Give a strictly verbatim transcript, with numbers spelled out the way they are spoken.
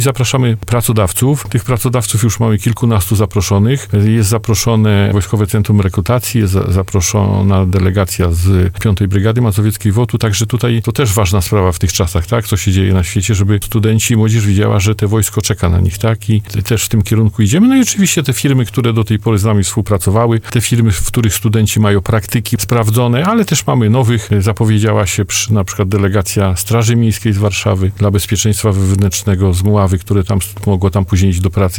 Zapraszamy pracodawców. Tych pracodawców już mamy kilkunastu zaproszonych. Jest zaproszone Wojskowe Centrum Rekrutacji, jest za, zaproszona delegacja z piątej Brygady Mazowieckiej WOT-u, także tutaj to też ważna sprawa w tych czasach, tak, co się dzieje na świecie, żeby studenci i młodzież widziała, że te wojsko czeka na nich, tak, i też w tym kierunku idziemy. No i oczywiście te firmy, które do tej pory z nami współpracowały, te firmy, w których studenci mają praktyki sprawdzone, ale też mamy nowych. Zapowiedziała się przy, na przykład delegacja Straży Miejskiej z Warszawy dla bezpieczeństwa wewnętrznego z Mławy, które tam mogło tam później iść do pracy.